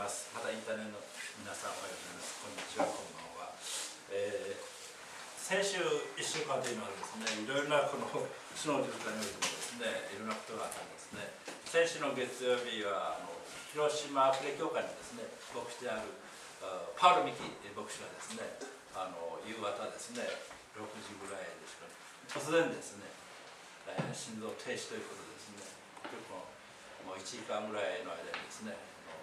。またインターネットの皆さんおはようございます。こんにちは、こんばんは。先週1週間というのはですね、いろいろなこの首脳状態においてもですね、いろんなことがあったんですね。先週の月曜日は広島アプレ教会のですね、牧師であるパウロ・ミキ牧師がですね、夕方ですね、6時ぐらいですかね、突然ですね、心臓停止ということでですね、もう1時間ぐらいの間にですね、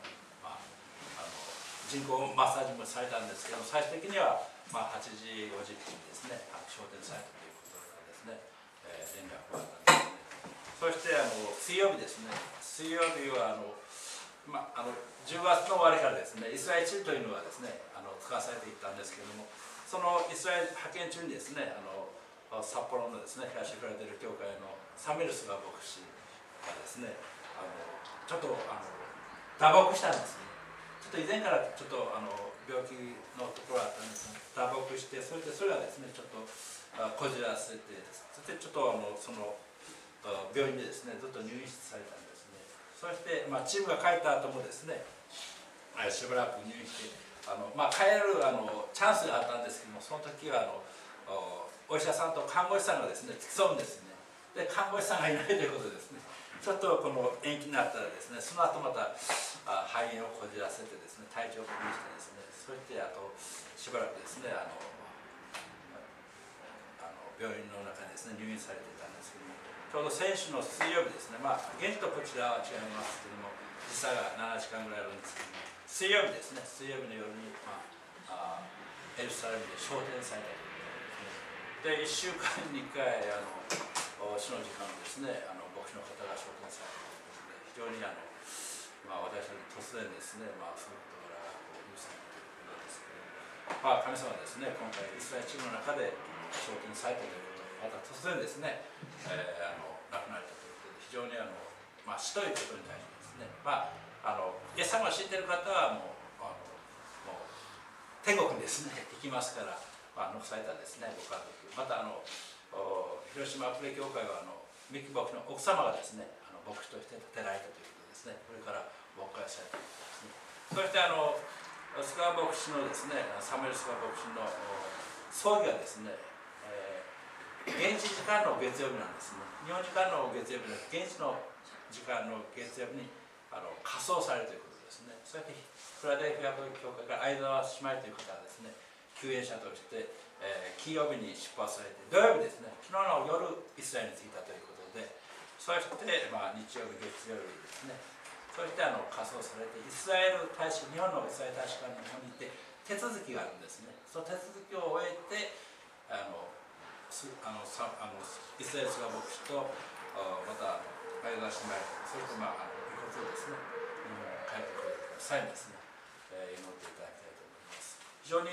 人工マッサージもされたんですけど、最終的には8時50分にですね、昇天されたということがですね、連絡があったんですね。そして水曜日ですね、水曜日は10月の終わりからですね、イスラエル地というのがですね、使わされていったんですけれども、そのイスラエル派遣中にですね、札幌のですね、東フラデル教会のサミルスが牧師がですね、ちょっと打撲したんですね。ちょっと以前からちょっと病気のところがあったんですが、打撲して、それがですね、ちょっとこじらせて、そしてちょっとその病院でですね、ずっと入院されたんですね。そして、チームが帰った後もですね、しばらく入院して、帰るチャンスがあったんですけども、その時はお医者さんと看護師さんがですね、付き添うんですね。で、看護師さんがいないということですね。ちょっとこの延期になったらですね、その後また肺炎をこじらせてですね、体調を崩してですね、そしてあとしばらくですね、病院の中にですね、入院されていたんですけども、ちょうど先週の水曜日ですね、現地とこちらは違いますけども、時差が7時間ぐらいあるんですけども、水曜日ですね、水曜日の夜に、エルサレムで昇天されたということですね。で、1週間に1回、死の時間のですね、牧師の方が昇天されたということで、非常に私たち突然ですね、そういう事柄が許されたということですけど、神様はですね、今回イスラエル地の中で昇天されたということ、また突然ですね、亡くなられたということで、非常に死ということに対してですね、イエス様を知っている方はもう天国にですね、行きますから、残されたですね、ご家族、また広島アプレ教会は三木牧師の奥様がですね、牧師として建てられたということですね、これから牧会されたということですね。そしてスカー牧師のですね、サムエル・スカー牧師の葬儀がですね、現地時間の月曜日なんですね。日本時間の月曜日の現地の時間の月曜日に火葬されるということですね。そしてフラデルフィア教会から相沢姉妹という方はですね、救援者として、金曜日に出発されて、土曜日ですね、昨日の夜イスラエルに着いたということで、そして、日曜日、月曜日ですね、そして火葬されて、日本のイスラエル大使館に日本に行って手続きがあるんですね。その手続きを終えて、イスラエルスガ牧師とまた相沢姉妹、そして遺骨をですね、日本に帰ってくる際にですね、祈っていただきたいと思います。非常に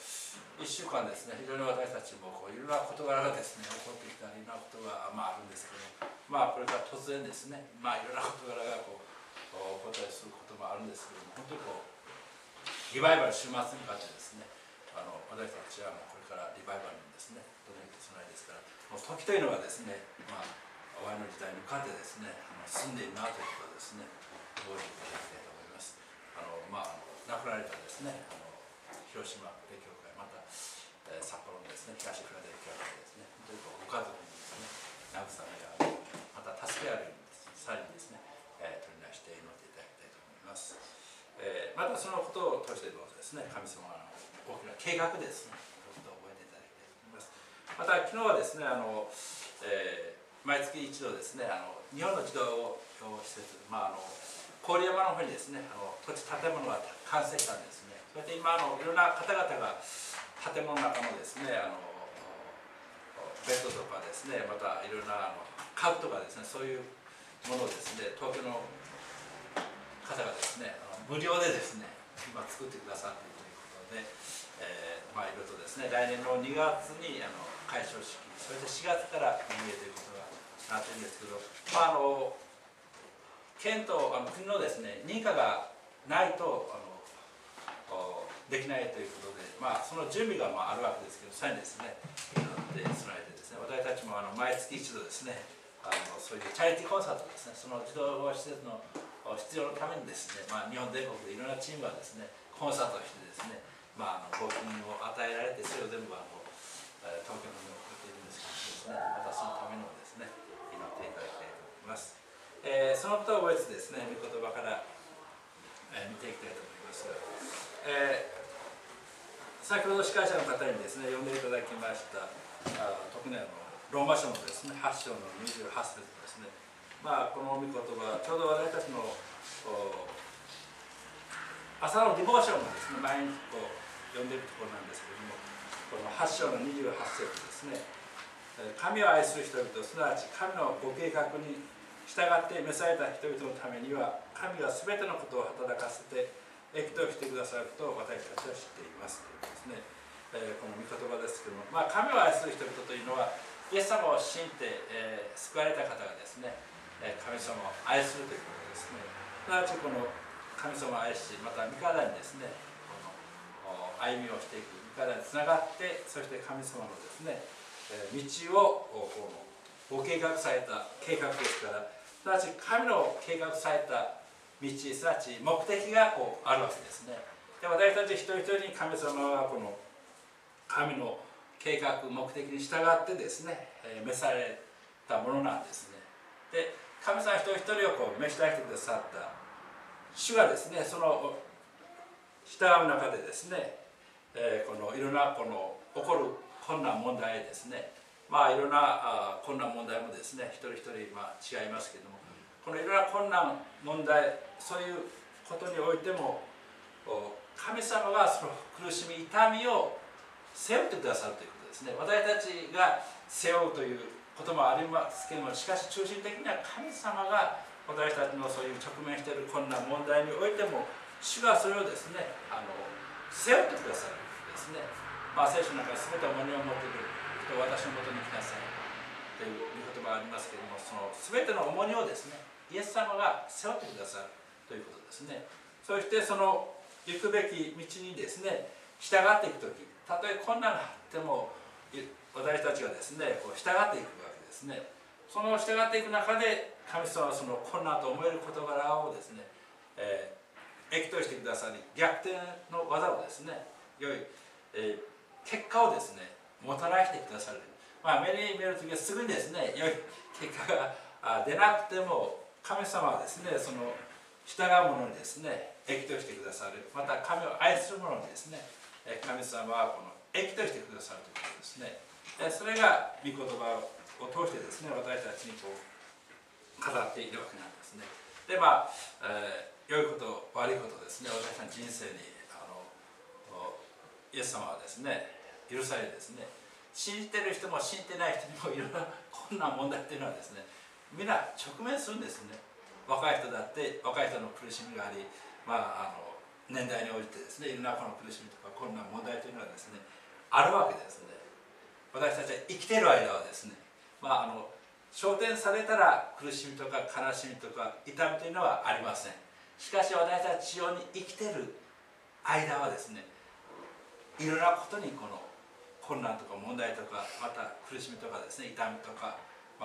1週間ですね、非常に私たちもいろんな事柄がですね、起こってきたり、いろんなことがあるんですけども、これから突然ですね、いろんな事柄が起こったりすることもあるんですけども、本当にリバイバル週末に向かってですね、私たちはこれからリバイバルにですね、どのように備えですから、もう時というのがですね、終わりの時代に向かってですね、進んでいるなということをですね、覚えていただきたいと思います。亡くなられたですね、広島アプレ教会、また、札幌のですね、東フラデル教会ですね、本当にご家族にですね、慰めがある、また助けあるようにさらにですね、取りなして祈っていただきたいと思います。またそのことを通してどうぞですね、神様の大きな計画ですね、ということを覚えていただきたいと思います。また昨日はですね、毎月一度ですね、日本の児童施設、郡山の方にですね、土地建物が完成したんですね。それで今いろんな方々が建物の中のですね、ベッドとかですね、またいろんな家具とかですね、そういうものをですね、東京の方がですね、無料でですね、今作ってくださっているということで、いろいろとですね、来年の2月に開所式、それで4月から運営ということがなっているんですけど、県と国のですね、認可がないとできないということで、その準備があるわけですけど、さらにですね、祈って備えてですね、私たちも毎月一度ですね、そういうチャリティーコンサートですね、その児童施設の必要のためにですね、日本全国でいろんなチームがですねコンサートをしてですね、募金を与えられて、それを全部東京の方に送っているんですけどですね、またそのためにもですね祈っていただきたいと思います。そのことを覚えてですね、御言葉から、見ていきたいと思います。先ほど司会者の方にですね読んでいただきました特にローマ書のですね8章の28節ですね、この御言葉ちょうど私たちの朝のディボーションもですね毎日読んでいるところなんですけれども、この8章の28節ですね、神を愛する人々、すなわち神のご計画に従って召された人々のためには、神が全てのことを働かせて益としてくださることを私たちは知っていますというですね、この御言葉ですけども、神を愛する人々というのはイエス様を信じて、救われた方がですね、神様を愛するということですね。すなわちこの神様を愛し、また御体にですねこの歩みをしていく、御体につながって、そして神様のですね道をご計画された計画ですから、すなわち神の計画された道、すなわち目的があるわけですね。で、私たち一人一人に神様はこの神の計画、目的に従ってですね、召されたものなんですね。で、神様一人一人を召し出してくださった主がですね、その従う中でですね、このいろんな起こる困難問題ですね、いろんな困難問題もですね一人一人違いますけれども、このいろんな困難問題、そういうことにおいても神様がその苦しみ痛みを背負ってくださるということですね。私たちが背負うということもありますけれども、しかし中心的には神様が私たちのそういう直面している困難問題においても主がそれをですね背負ってくださるんですね。聖書の中に全て重荷を持っている人は私のもとに来なさいという言葉がありますけれども、その全ての重荷をですねイエス様が背負ってくださるということですね。そしてその行くべき道にですね従っていくとき、たとえ困難があっても私たちがですね従っていくわけですね。その従っていく中で神様はその困難と思える事柄をですね、益としてくださり、逆転の技をですね良い、結果をですねもたらしてくださる。目に見えるときはすぐにですね良い結果が出なくても、神様はですねその従う者にですね益としてくださる。また神を愛する者にですね神様はこの益としてくださるということですね。それが御言葉を通してですね私たちに語っているわけなんですね。で良いこと悪いことですね、私たちの人生にイエス様はですね許されですね、信じてる人も信じてない人にもいろんな困難問題っていうのはですねみんな直面するんですね。若い人だって若い人の苦しみがあり、年代に応じてですねいろんなこの苦しみとか困難問題というのはですねあるわけですね。私たちは生きている間はですね昇天されたら苦しみとか悲しみとか痛みというのはありません。しかし私たち地上に生きている間はですねいろんなことにこの困難とか問題とかまた苦しみとかですね痛みとか、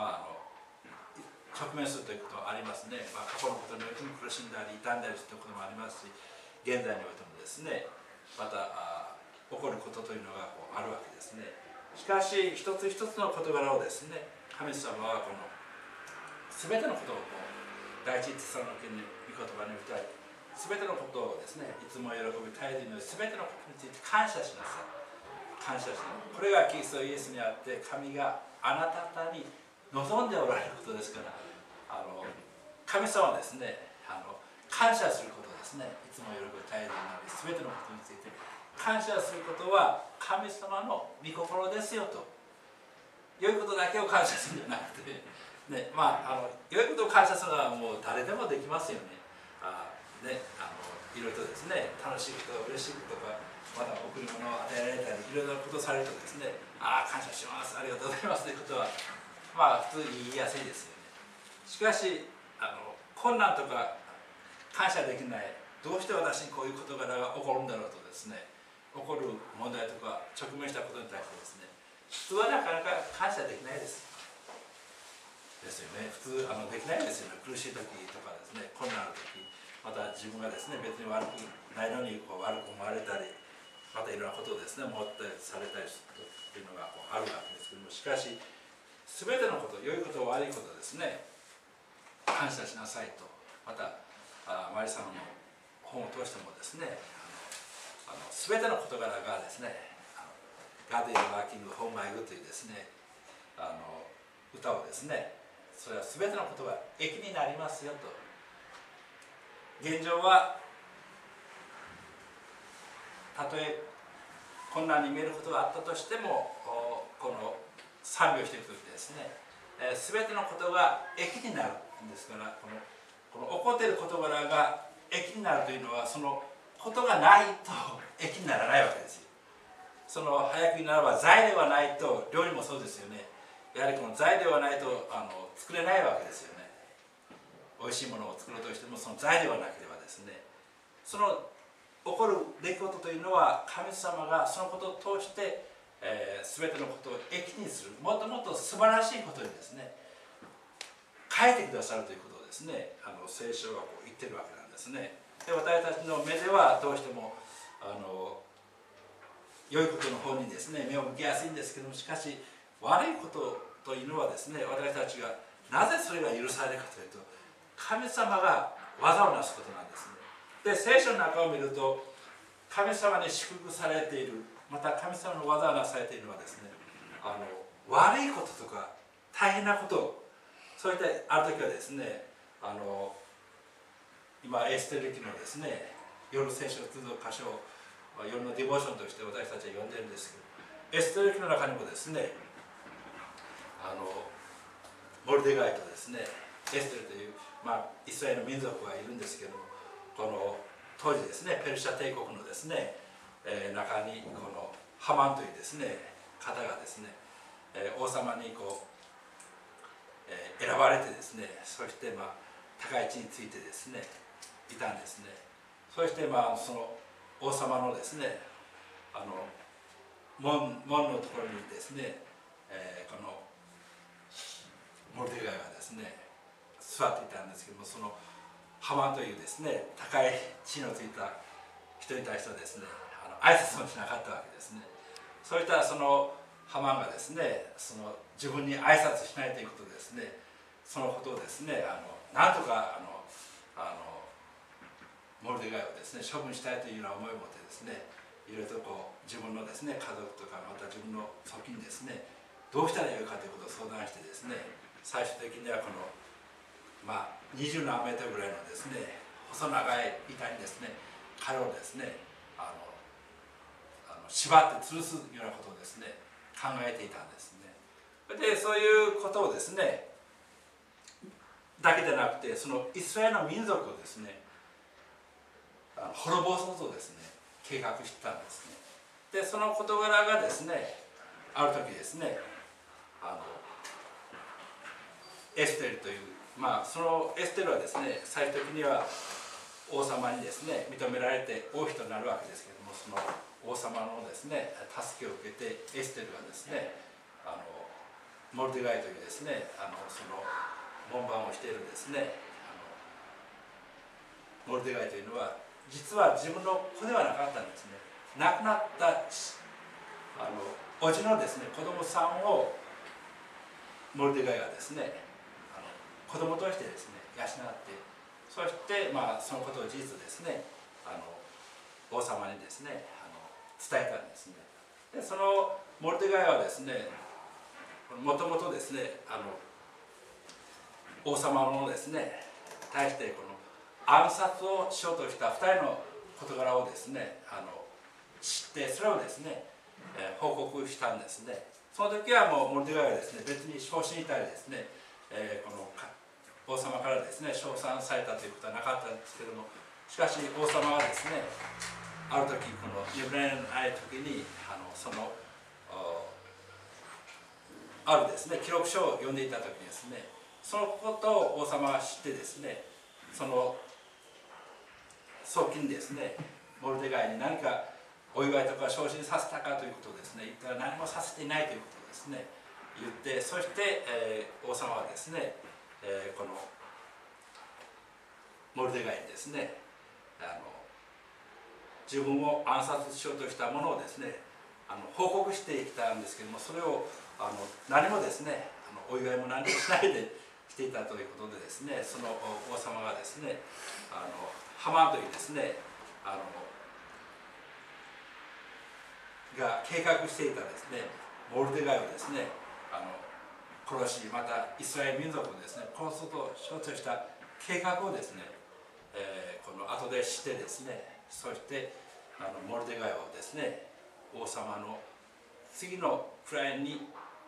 直面するということはありますね。過去のことにおいても苦しんだり傷んだりすることもありますし、現在においてもですねまた起こることというのがあるわけですね。しかし一つ一つの事柄をですね神様はこの全てのことを第一テサロニケの御言葉に歌い、全てのことをですねいつも喜び絶えずに全てのことについて感謝しなさい。感謝しなさい。これがキリストイエスにあって神があなた方に望んでおられることですから、神様はですね感謝することですね。いつも喜び絶えずになり全てのことについて感謝することは神様の御心ですよと。良いことだけを感謝するんじゃなくてね、良いことを感謝するのはもう誰でもできますよね。いろいろとですね楽しいこと嬉しいことがまた贈り物を与えられたりいろいろなことをされるとですね感謝しますありがとうございますということは普通に言いやすいですよね。しかし困難とか感謝できない、どうして私にこういう事柄が起こるんだろうとですね起こる問題とか直面したことに対してですね普通はなかなか感謝できないです。 ですよね。普通できないですよね。苦しい時とかですね、困難な時、また自分がですね、別に悪くないのに悪く思われたり、またいろんなことをですね、思ったりされたりするというのがあるわけですけども、しかし全てのこと、良いこと悪いことですね、感謝しなさいと。またマリさんの本を通してもですね、全ての事柄がですね、God is working for my good というですね、歌をですね、それは全てのことが益になりますよと。現状はたとえ困難に見えることがあったとしても、この賛美をしていくときですね、全てのことが益になるんですから、この起こっている事柄が益になるというのは、そのことがないと益にならないわけですよ。その早く言うならば財ではないと、料理もそうですよね。やはりこの財ではないと作れないわけですよね。美味しいものを作ろうとしてもその財ではなければですね、その起こる出来事というのは神様がそのことを通して、全てのことを益にする、もっともっと素晴らしいことにですね変えてくださるということをですね、聖書はこう言ってるわけなんですね。で、私たちの目ではどうしても良いことの方にですね目を向けやすいんですけども、しかし悪いことというのはですね、私たちがなぜそれが許されるかというと、神様が技をなすことなんですね。で、聖書の中を見ると、神様に祝福されている、また神様の技をなされているのはですね、悪いこととか大変なこと、そういったある時はですね、今エステル記のですね夜聖書の通読箇所を夜のディボーションとして私たちは読んでるんですけど、エステル記の中にもですね、モルデガイとですねエステルという、イスラエルの民族がいるんですけども、この当時ですねペルシャ帝国のですね、中にこのハマンというですね方がですね、王様にこう、選ばれてですね、そして高い地についてですねいたんですね。そしてその王様のですね門のところにですね、このモルデガイがですね座っていたんですけども、そのハマンというですね高い地のついた人に対してはですね挨拶もしなかったわけですね。そういったそのハマンがですね自分に挨拶しないということですね、そのことをですねなんとかモルデガイをですね処分したいというような思いを持ってですね、いろいろとこう自分のですね家族とかまた自分の側近にですねどうしたらよいかということを相談してですね、最終的にはこの20何メートルぐらいのですね細長い板にですね彼をですね縛って吊るすようなことをですね考えていたんですね。で、そういうことをですねだけでなくて、そのイスラエルの民族をですね滅ぼそうとですね計画してたんですね。で、その事柄がですねある時ですねエステルという、そのエステルはですね最終的には王様にですね認められて王妃となるわけですけれども、その王様のですね助けを受けてエステルがですねモルデガイというですねその門番をしているですねモルデガイというのは実は自分の子ではなかったんですね。亡くなった叔父のですね子供さんをモルデガイがですね子供としてですね養って、そしてそのことを事実ですね王様にですね伝えたんですね。で、そのモルデガイはですねもともとですね王様のですね対してこの暗殺をしようとした2人の事柄をですね知って、それをですね、報告したんですね。その時はもうモルデガイはですね別に昇進いたりですね、この王様からですね称賛されたということはなかったんですけども、しかし王様はですねある時この眠れない時にそのあるですね記録書を読んでいた時にですね、そのことを王様が知ってですね、その側近にですねモルデガイに何かお祝いとか昇進させたかということをですね言ったら、何もさせていないということをですね言って、そして、王様はですね、このモルデガイにですね、自分を暗殺しようとしたものをですね、報告していたんですけども、それを何もですね、お祝いも何もしないでしていたということでですね、その王様がですね、ハマンというですね、が計画していたですね、モルデガイをですね、殺し、またイスラエル民族をですね、殺そうとしようとした計画をですね、この後でしてですね、そしてモルデガイをですね、王様の次の位に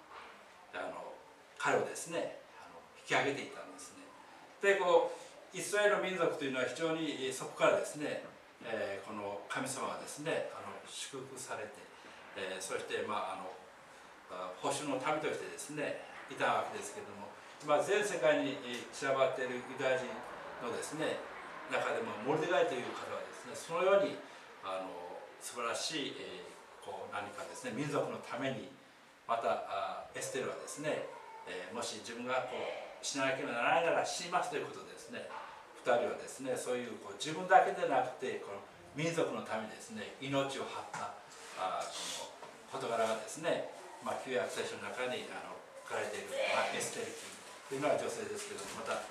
彼をですね引き上げていたんですね。でイスラエルの民族というのは非常にそこからですね、この神様がですね祝福されて、そして保守の民としてですねいたわけですけれども、全世界に散らばっているユダヤ人のですね中でもモルデガイという方はですね、そのように素晴らしい、何かですね民族のために、またエステルはですね、もし自分が死ななければならないなら死にますということでですね、2人はですねそういう自分だけでなくてこの民族のためにですね命を張ったこの事柄がですね、旧約聖書の中に書かれている、エステルというのは女性ですけども、また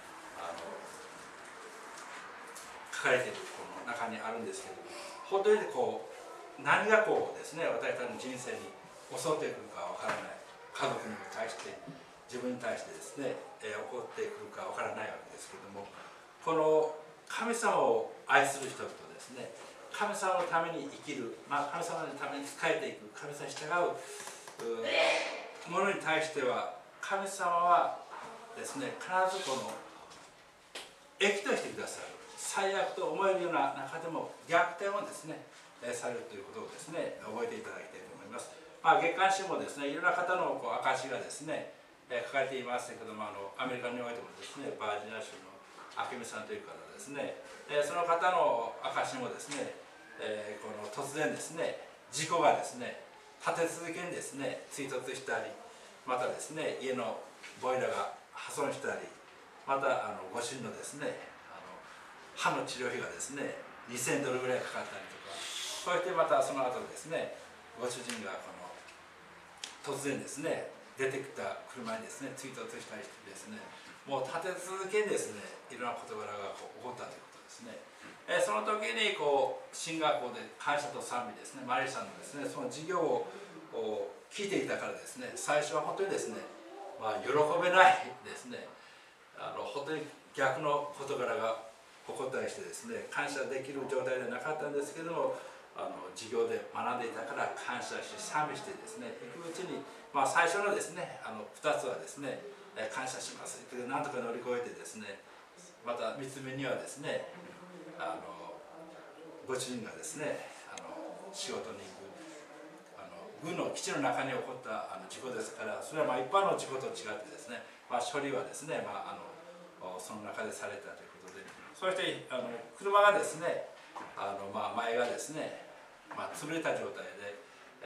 書かれているこの中にあるんですけども、本当に何がですね私たちの人生に襲ってくるかわからない、家族に対して自分に対してですね、起こってくるかわからないわけですけども、この神様を愛する人々ですね、神様のために生きる、神様のために仕えていく、神様に従うものに対しては、神様はですね必ずこの益としてくださる、最悪と思えるような中でも逆転をですねされるということをですね覚えていただきたいと思います。月刊誌もですねいろんな方の証がですね書かれていましたけども、アメリカにおいてもですねバージニア州の明美さんという方ですね、その方の証もですね、この突然ですね事故がですね立て続けにですね追突したり、またですね家のボイラーが破損したり、またご主人のですね歯の治療費がですね$2000ぐらいかかったりとか、そしてまたその後ですねご主人が突然ですね出てきた車にですね追突したりしてですね、もう立て続けにですねいろんな事柄が起こったということですね。その時に進学校で感謝と賛美ですね、マリーさんのですねその授業を聞いていたからですね、最初は本当にですね、喜べないですね、本当に逆の事柄が起こったりしてですね、感謝できる状態ではなかったんですけども、授業で学んでいたから感謝し賛美してですね行くうちに、最初のですね2つはですね感謝しますというなんとか乗り越えてですね、また3つ目にはですねご主人がですね仕事に行く軍の基地の中に起こった事故ですから、それは一般の事故と違ってですね、処理はですね、その中でされたということで、そして車がですね前がですね、潰れた状態で、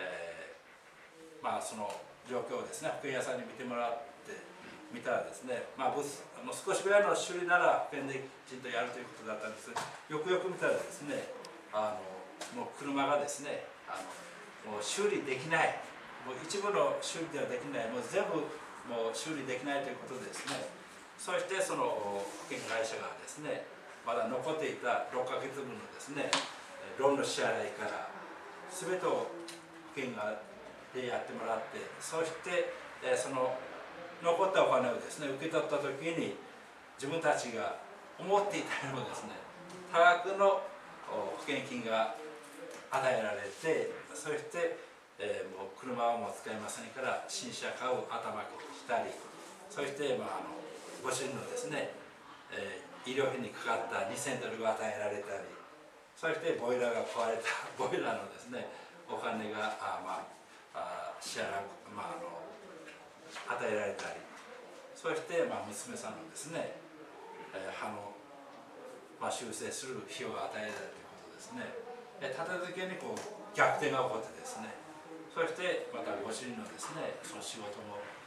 その状況をですね保険屋さんに見てもらってみたらですね、少しぐらいの修理なら保険できちんとやるということだったんですが、よくよく見たらですねもう車がですねもう修理できない、もう一部の修理ではできない、もう全部もう修理できないということですね。そしてその保険会社がですねまだ残っていた6ヶ月分のですねローンの支払いから全てを保険でやってもらって、そしてその残ったお金をですね受け取った時に自分たちが思っていたよりもですね多額の保険金が与えられて、そして、もう車はもう使いませんから新車買う頭金したり、そしてご主人のですね、医療費にかかった$2000が与えられたり、そしてボイラーが壊れたボイラーのですねお金が支払う、与えられたり、そして娘さんのですね歯の修正する費用が与えられたということですね。立て続けに逆転が起こってですね、そしてまたご主人のですねその仕事も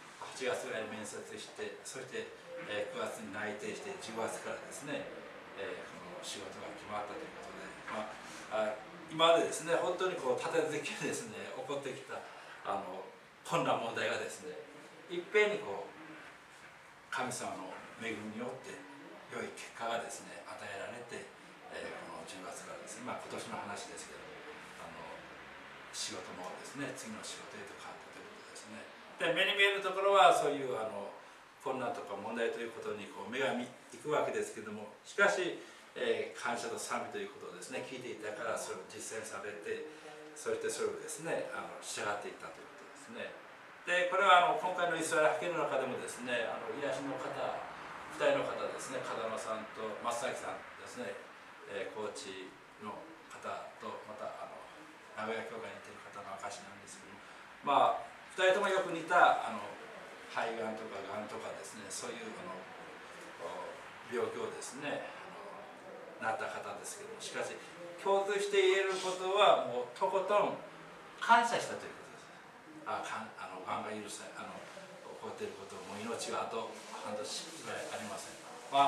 7月ぐらいに面接して、そして、9月に内定して10月からですね、この仕事が決まったということで、今までですね本当にこう立て続けにですね起こってきた困難問題がですねいっぺんにこう神様の恵みによって良い結果がですね与えられて、この10月からですね、今年の話ですけど仕事もですね次の仕事へと変わったということですね。で目に見えるところはそういう困難とか問題ということにこう目がいくわけですけども、しかし、感謝と賛美ということをですね聞いていたからそれを実践されて、そしてそれをですね従っていったということですね。でこれは今回のイスラエル派遣の中でもですね癒しの方2人の方ですね、風間さんと松崎さんですね、コーチの方とまた名古屋教会にいている方の証なんですけども、2人ともよく似た肺がんとかがんとかですね、そういう病気をですねなった方ですけども、しかし共通して言えることはもうとことん感謝したということです。がんが許さ起こっていることもう命はあと半年ぐらいありません。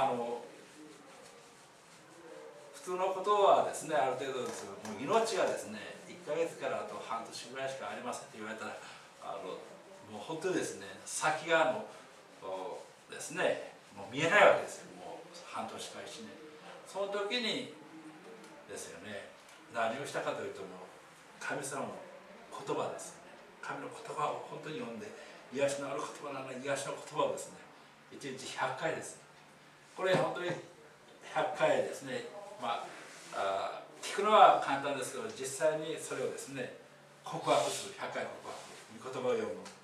普通のことはですねある程度ですが、もう命がですね1ヶ月からあと半年ぐらいしかありませんと言われたらもう本当にですね先がですねもう見えないわけですよ。もう半年か1年その時にですよね、何をしたかというともう神様の言葉ですね。神の言葉を本当に読んで、癒しのある言葉なら癒しの言葉をですね1日100回です。これ本当に100回ですね、聞くのは簡単ですけど実際にそれをですね告白する、100回告白、御言葉を読む、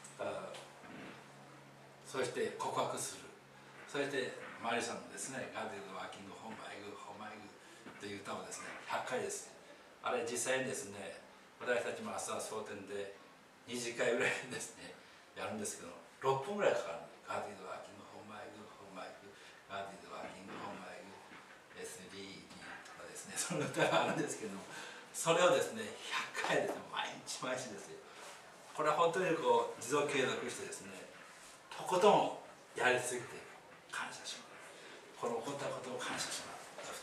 そして告白する、そしてマリさんのですね「God is working for my good for my good」という歌をですね100回です。あれ実際にですね私たちも朝蒼天で20回ぐらいですねやるんですけど6分ぐらいかかる。God is working for my good for my good God is working for my good SDE とかですね、その歌があるんですけども、それをですね100回ですね毎日毎日ですよ。これは本当にこう持続継続してですねとことんやり続けて感謝します。この起こったことを感謝します。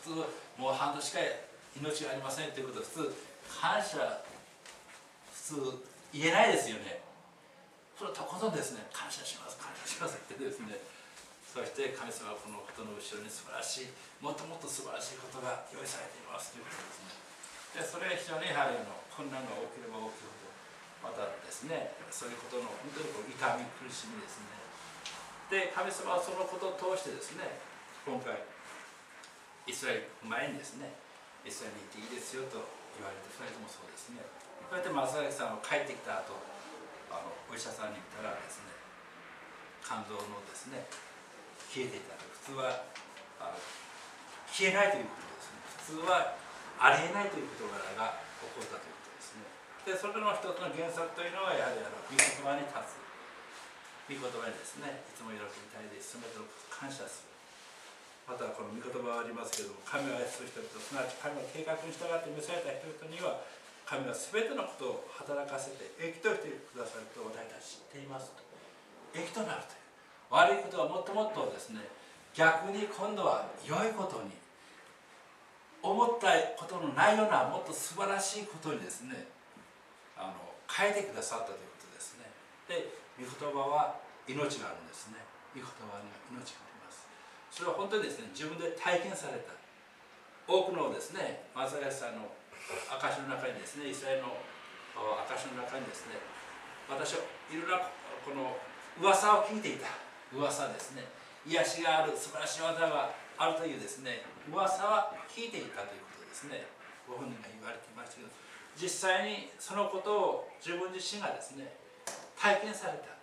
普通もう半年か命がありませんということは普通感謝普通言えないですよね。それをとことんですね感謝します感謝しますってですね、そして神様はこのことの後ろに素晴らしいもっともっと素晴らしいことが用意されていますということですね。でそれは非常にやはり困難が起きれば起きるほどまたですねそういうことの本当にこう痛み苦しみですね。で神様はそのことを通してですね今回イスラエル前にですねイスラエルに行っていいですよと言われて2人ともそうですね。こうやって松崎さんは帰ってきた後お医者さんに行ったらですね肝臓のですね消えていたら普通は消えないということですね。普通はありえないという事柄が起こったということですね。でそれの一つの原則というのはやはり御言葉に立つ、御言葉にですねいつも喜びたいで全てのことを感謝する。またこの御言葉はありますけれども、神を愛する人々、すなわち神の計画に従って召された人々には神は全てのことを働かせて益としてくださると私たち知っていますと。益となるという悪いことはもっともっとですね逆に今度は良いことに思ったことのないようなもっと素晴らしいことにですね変えてくださったということですね。で御言葉は命があるんですね。御言葉には命があります。それは本当にですね自分で体験された多くのですね松林さんの証の中にですねイスラエルの証の中にですね私はいろんなこの噂を聞いていた噂ですね、癒しがある素晴らしい技があるというですね噂は聞いていたということですねご本人が言われていましたけど、実際にそのことを自分自身がですね体験された、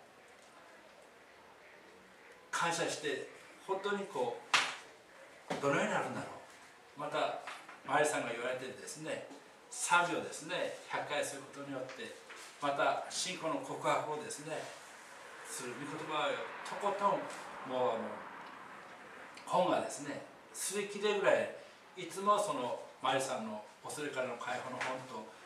感謝して本当にこうどのようになるんだろう。またマリさんが言われてですね賛美をですね100回することによってまた信仰の告白をですねする御言葉をとことんもう本がですね擦り切れるぐらいいつもそのマリさんの恐れからの解放の本と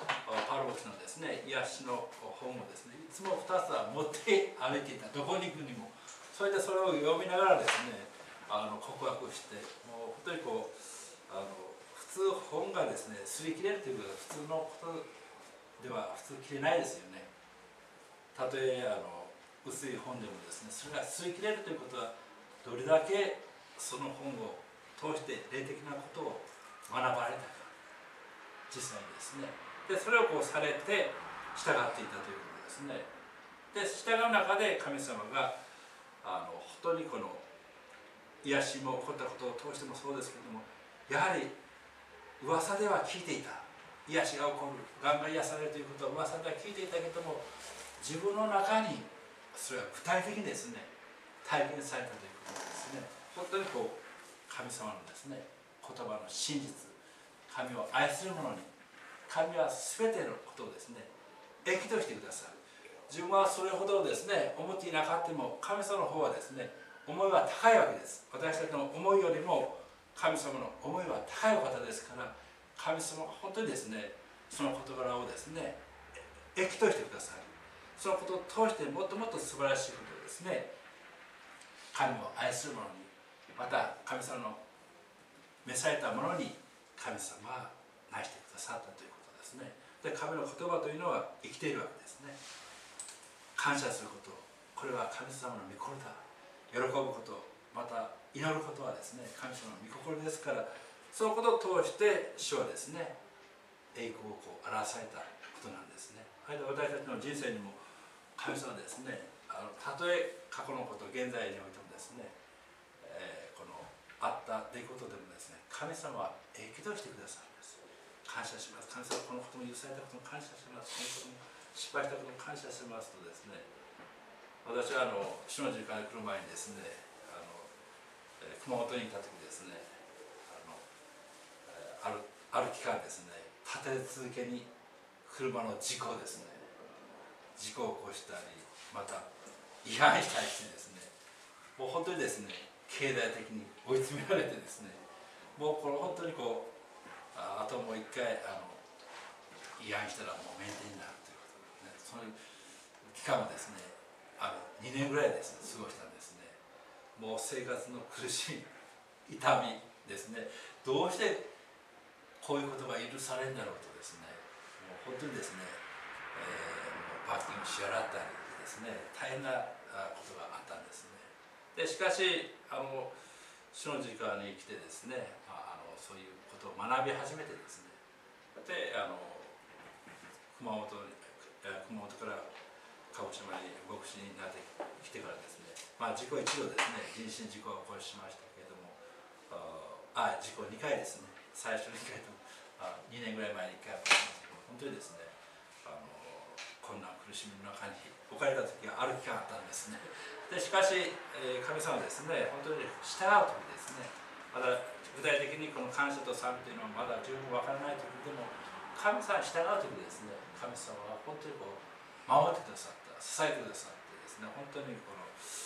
ハル牧師のですね癒しの本をですねいつも2つは持って歩いていた、どこに行くにも。それでそれを読みながらですね告白して、もう本当にこう普通本がですね擦り切れるということは普通のことでは普通切れないですよね。たとえ薄い本でもですねそれが擦り切れるということはどれだけその本を通して霊的なことを学ばれたか、実際にですね。でそれをこうされて従っていたということですね。で従う中で神様が本当にこの癒しも起こったことを通してもそうですけれども、やはり噂では聞いていた、癒しが起こる、がんが癒されるということは噂では聞いていたけれども、自分の中にそれは具体的にですね体験されたということですね。本当にこう神様のですね言葉の真実、神を愛する者に神は全てのことをですね益としてくださる。自分はそれほどですね思っていなかったも神様の方はですね思いは高いわけです。私たちの思いよりも神様の思いは高いお方ですから、神様は本当にですねその事柄をですね益としてくださる。そのことを通してもっともっと素晴らしいことをですね神を愛する者に、また神様の召された者に神様は愛してくださったということですね。で神の言葉というのは生きているわけですね。感謝すること、これは神様の御心だ。喜ぶこと、また祈ることはですね神様の御心ですから、そのことを通して主はですね栄光をこう表されたことなんですね。私たちの人生にも神様はですねたとえ過去のこと、現在においてもですね、このあった出来事でもですね神様は益としてくださるんです。感謝します。神様このことも許されたことも感謝します。このことも失敗したことも感謝しますとですね、私は主の実家に来る前にですね熊本にいた時ですねある期間ですね立て続けに車の事故ですね、事故を起こしたりまた違反したりしてですね、もう本当にですね経済的に追い詰められてですね、もうこれ本当にこうあともう一回違反したらもう免停になるということで、ね、その期間はですね2年ぐらいですね過ごしたんですね。もう生活の苦しみ、痛みですね、どうしてこういうことが許されるんだろうとですね、もう本当にですね、罰金を支払ったりですね大変なことがあったんですね。でしかし主の実家に来てですね、そういうことを学び始めてですね、で熊本から鹿児島に牧師になってきてからですね、事故一度ですね人身事故を起こしましたけれども、事故2回ですね、最初2回と2年ぐらい前に1回起こしましたけど、本当にですね困難苦しみの中に置かれた時がある期間あったんですね。でしかし、神様はですね本当に従う時ですね、まだ具体的にこの感謝と賛美というのはまだ十分わからない時でも神様に従う時ですね、神様は本当にこう守ってくださった、支えてくださってですね、本当にこの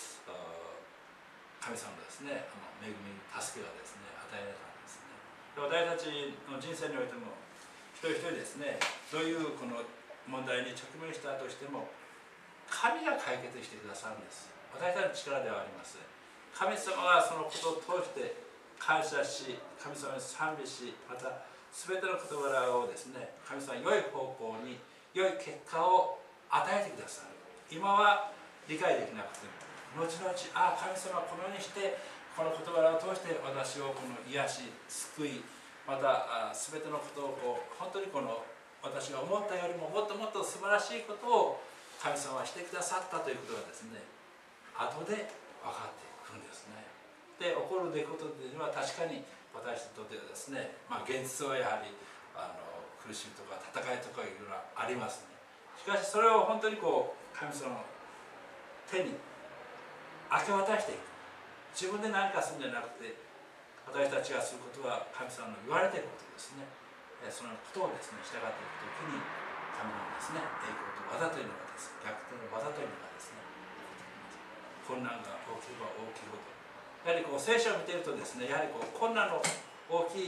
神様のですね恵み、助けがですね与えられたんですね。で私たちの人生においても一人一人ですねどういうこの問題に直面したとしても神が解決してくださるんです。私たちの力ではありません。神様はそのことを通して感謝し、神様に賛美し、また全ての事柄をですね神様は良い方向に良い結果を与えてくださる。今は理解できなくても後々神様はこのようにしてこの事柄を通して私をこの癒し救い、また全てのことを本当にこの私が思ったよりももっともっと素晴らしいことを神様はしてくださったということがですね後で分かってくるんですね。で起こる出来事というのは確かに私にとってはですね、現実はやはり苦しみとか戦いとかいろいろありますね。しかしそれを本当にこう神様の手に明け渡していく、自分で何かするんじゃなくて私たちがすることは神様の言われていることですね。そのことをですね従っていくときに神のですね栄光と技というのがですね、逆転の技というのがですね、困難が大きければ大きいほどやはりこう聖書を見ているとですね、やはりこう困難の大きい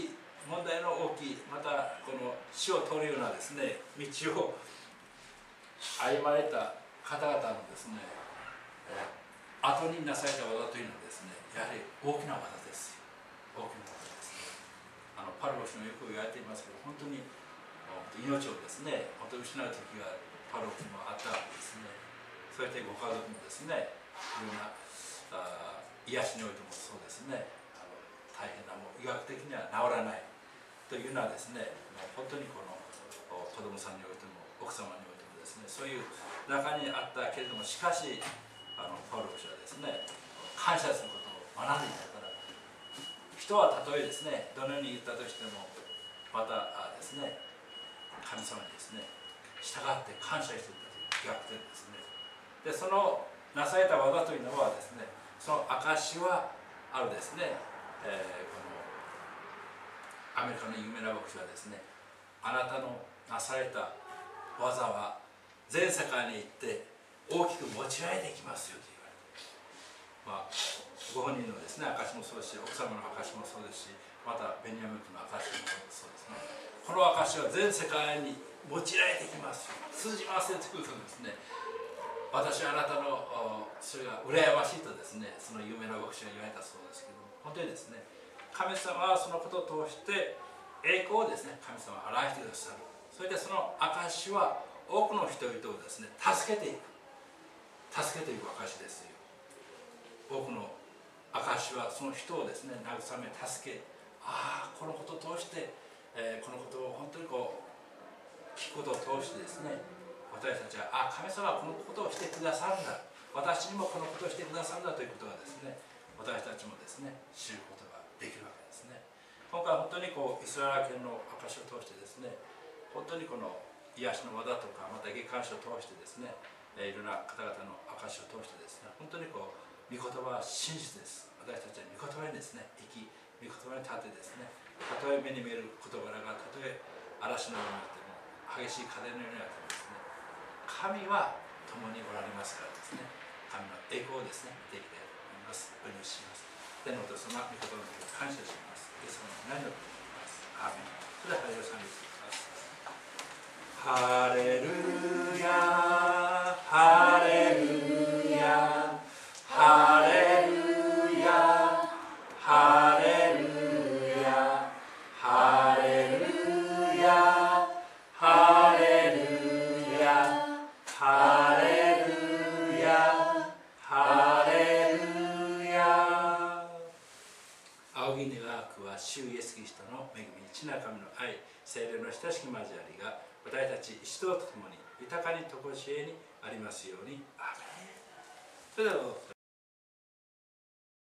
問題の大きい、またこの死を取るようなですね道を歩まれた方々のですね後になされた技というのはですね、やはり大きな技ですよ。大きな技ですね。パルロ氏もよく言われていますけど、本当に命をですね本当に失う時がパルロ氏もあったわけですね。そしてご家族もですね、いろんな癒しにおいてもそうですね、大変なもう医学的には治らないというのはですね、本当にこの子供さんにおいても奥様においてもですね、そういう中にあったけれども、しかしパウロ氏はですね、感謝することを学んでいたから、人はたとえですねどのように言ったとしても、またですね神様にですね従って感謝していたという逆転ですね。でそのなされた技というのはですね、その証はあるですね、このアメリカの有名な牧師はですね、あなたのなされた技は全世界に行って大きく用いられていきますよと言われて、ご本人のですね証もそうですし、奥様の証もそうですし、またベニヤミン君の証もそうですね、この証は全世界に用いられていきますよ、通じますよということですね。私はあなたのそれが羨ましいとですね、その有名な牧師が言われたそうですけども、本当にですね、神様はそのことを通して栄光をですね、神様は表してくださる。それでその証は多くの人々をですね、助けていく証ですよ。多くの証はその人をですね、慰め助け、このことを通して、このことを本当に聞くことを通してですね、私たちは神様はこのことをしてくださるんだ、私にもこのことをしてくださるんだということがですね、私たちもですね知ることができるわけですね。今回本当にイスラエル圏の証を通してですね、本当にこの癒しの輪だとか、また月刊誌を通してですね、いろんな方々の証を通してですね、本当に御言葉は真実です。私たちは御言葉にですね生き、御言葉に立ってですね、たとえ目に見える事柄がたとえ嵐のようになっても、激しい風のようになってもですね、神は共におられますからですね、神の栄光をですね見ていきたいと思います。お祈りします。天のお父様、御言葉の感謝します。イエス様の名によっております。アーメン。それではハレルヤ賛美していきます。ハレルヤハレルヤハレルヤハレルヤハレルヤハレルヤハレルヤハレルヤ。仰ぎ願わくは主イエスキリストの恵み、父なる神の愛、聖霊の親しき交わりが私たち一同と共に豊かに常しえにありますように。アーメン。それでは